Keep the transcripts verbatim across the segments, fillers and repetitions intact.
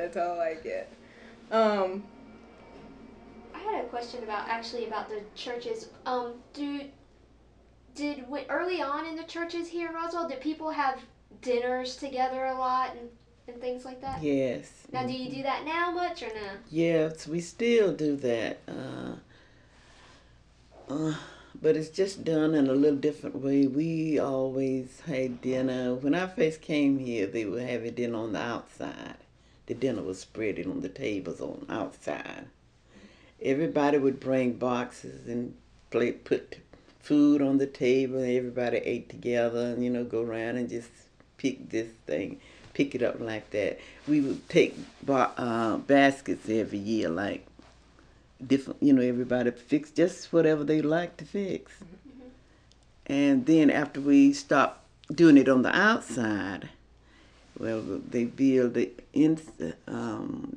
That's all I get. Um, I had a question about actually about the churches. Um, do did when, early on in the churches here in Roswell, did people have dinners together a lot and, and things like that? Yes. Now, do you do that now much or no? Yes, we still do that. Uh, uh, but it's just done in a little different way. We always had dinner. When I first came here, they were having dinner on the outside. The dinner was spread on the tables on the outside. Everybody would bring boxes and play, put food on the table, and everybody ate together and, you know, go around and just pick this thing, pick it up like that. We would take uh, baskets every year, like different, you know, everybody fix just whatever they like to fix. Mm-hmm. And then after we stopped doing it on the outside, well, they build the in, um,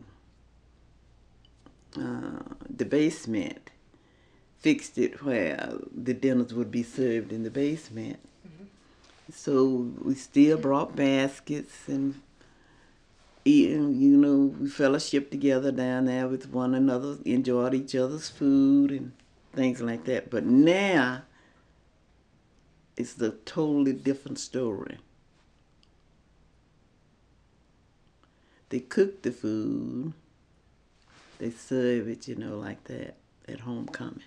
uh, the basement, fixed it where the dinners would be served in the basement. Mm-hmm. So we still brought baskets and eating, you know, we fellowship together down there with one another, enjoyed each other's food and things like that. But now, it's a totally different story. They cook the food, they serve it, you know, like that at homecoming.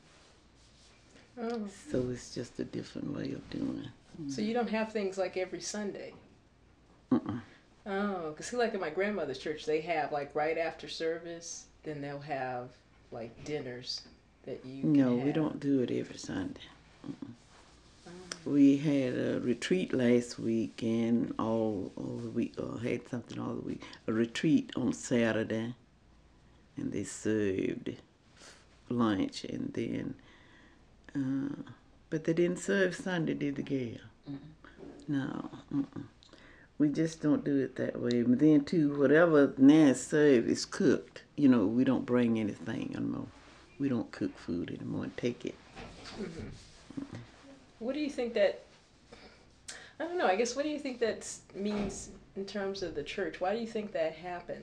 Oh. So it's just a different way of doing it. So you don't have things like every Sunday? Uh-uh. Oh, because like at my grandmother's church, they have like right after service, then they'll have like dinners that you can No, have. we don't do it every Sunday. Uh-uh. Oh. We had a retreat last week and all, all the week, or had something all the week. A retreat on Saturday, and they served lunch, and then, uh, but they didn't serve Sunday, did they, Gail? Mm-mm. No. Uh-uh. We just don't do it that way. But then, too, whatever now is served is cooked. You know, we don't bring anything anymore. We don't cook food anymore and take it. Mm-hmm. What do you think that, I don't know, I guess what do you think that means in terms of the church? Why do you think that happened?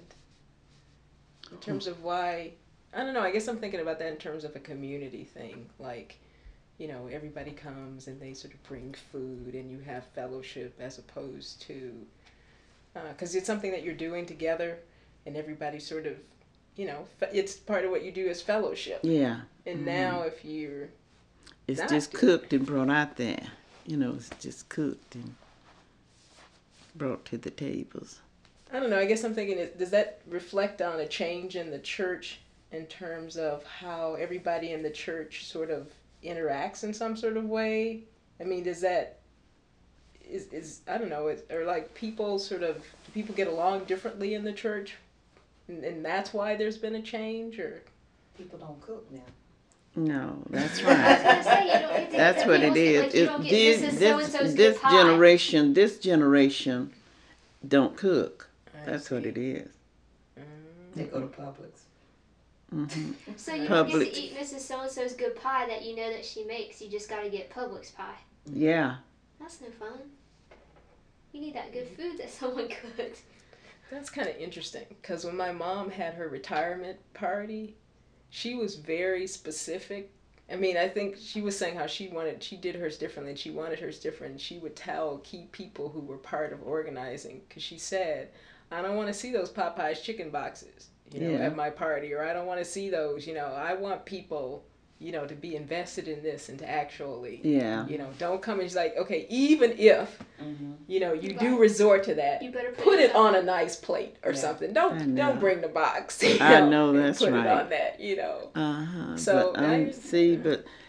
In terms of why, I don't know, I guess I'm thinking about that in terms of a community thing. Like, you know, everybody comes and they sort of bring food and you have fellowship as opposed to, because uh, it's something that you're doing together and everybody sort of, you know, it's part of what you do is fellowship. Yeah. And mm-hmm. now if you're It's just cooked and brought out there. You know, it's just cooked and brought to the tables. I don't know, I guess I'm thinking, does that reflect on a change in the church in terms of how everybody in the church sort of interacts in some sort of way? I mean, does that, is, is I don't know, is, or like people sort of, do people get along differently in the church? And, and that's why there's been a change, or? People don't cook now. No, that's right. Say, you don't get to That's what it is. Like, you don't it, get, this this, this, this generation, this generation don't cook. I that's see. What it is. They go to Publix. Mm-hmm. So you Publix. don't get to eat Missus So-and-so's good pie that you know that she makes. You just got to get Publix pie. Yeah. That's no fun. You need that good food that someone cooked. That's kind of interesting, because when my mom had her retirement party, she was very specific. I mean, I think she was saying how she wanted, she did hers differently, and she wanted hers different. She would tell key people who were part of organizing, because she said, I don't want to see those Popeyes chicken boxes, you know, yeah. at my party, or I don't want to see those, you know, I want people, you know, to be invested in this and to actually, yeah. you know, don't come and she's like, okay, even if, mm-hmm. you know, you do resort to that, you better put, put it on a nice plate or yeah. something. Don't don't bring the box. You know, I know that's put right. Put it on that, you know. Uh-huh. So but, um, see, but